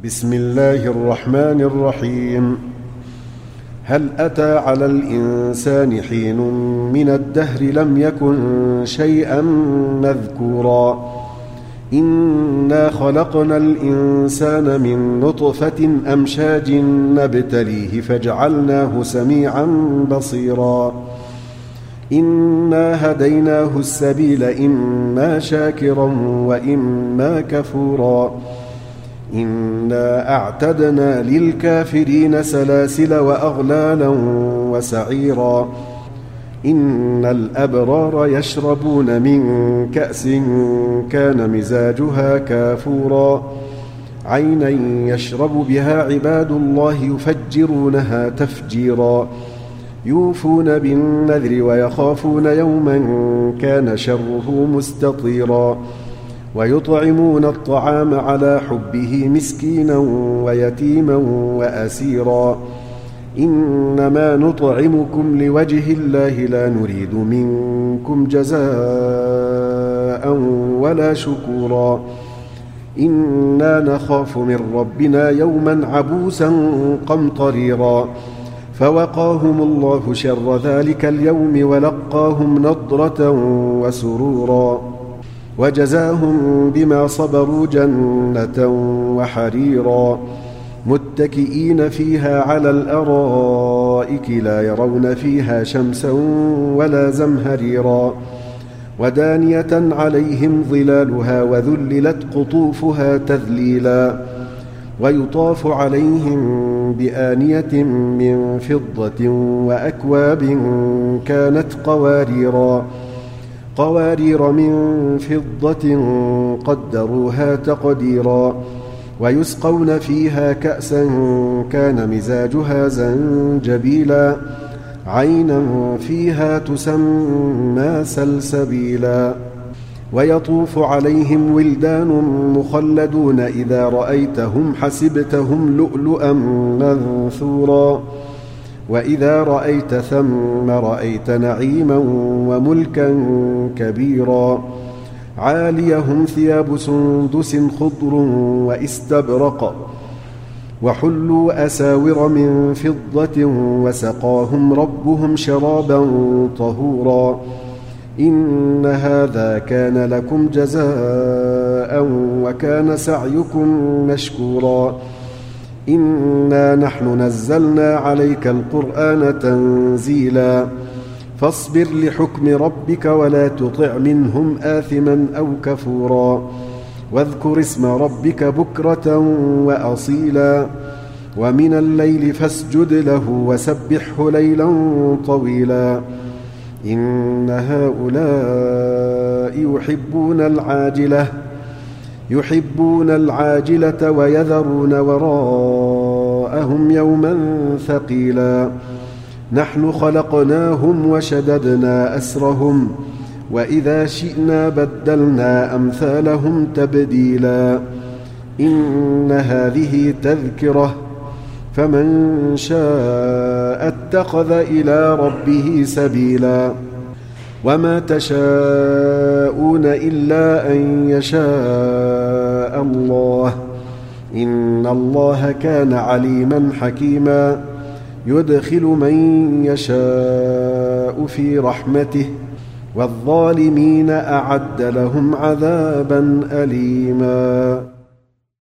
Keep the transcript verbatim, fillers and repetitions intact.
بسم الله الرحمن الرحيم. هل أتى على الإنسان حين من الدهر لم يكن شيئا مذكورا إنا خلقنا الإنسان من نطفة أمشاج نبتليه فجعلناه سميعا بصيرا إنا هديناه السبيل إما شاكرا وإما كفورا إنا أعتدنا للكافرين سلاسل وأغلالا وسعيرا إن الأبرار يشربون من كأس كان مزاجها كافورا عينا يشرب بها عباد الله يفجرونها تفجيرا يوفون بالنذر ويخافون يوما كان شره مستطيرا ويطعمون الطعام على حبه مسكينا ويتيما وأسيرا إنما نطعمكم لوجه الله لا نريد منكم جزاء ولا شكورا إنا نخاف من ربنا يوما عبوسا قمطريرا فوقاهم الله شر ذلك اليوم ولقاهم نضرة وسرورا وجزاهم بما صبروا جنة وحريرا متكئين فيها على الأرائك لا يرون فيها شمسا ولا زمهريرا ودانية عليهم ظلالها وذللت قطوفها تذليلا ويطاف عليهم بآنية من فضة وأكواب كانت قواريرا قوارير من فضة قدروها تقديرا ويسقون فيها كأسا كان مزاجها زنجبيلا عينا فيها تسمى سلسبيلا ويطوف عليهم ولدان مخلدون إذا رأيتهم حسبتهم لؤلؤا منثورا وإذا رأيت ثم رأيت نعيما وملكا كبيرا عاليهم ثياب سندس خضر واستبرق وحلوا أساور من فضة وسقاهم ربهم شرابا طهورا إن هذا كان لكم جزاء وكان سعيكم مشكورا إنا نحن نزلنا عليك القرآن تنزيلا فاصبر لحكم ربك ولا تطع منهم آثما أو كفورا واذكر اسم ربك بكرة وأصيلا ومن الليل فاسجد له وسبحه ليلا طويلا إن هؤلاء يحبون العاجلة يحبون العاجلة ويذرون وراءهم يوما ثقيلا نحن خلقناهم وشددنا أسرهم وإذا شئنا بدلنا أمثالهم تبديلا إن هذه تذكرة فمن شاء اتخذ إلى ربه سبيلا وما تشاءون إلا أن يشاء الله إن الله كان عليما حكيما يدخل من يشاء في رحمته والظالمين أعد لهم عذابا أليما.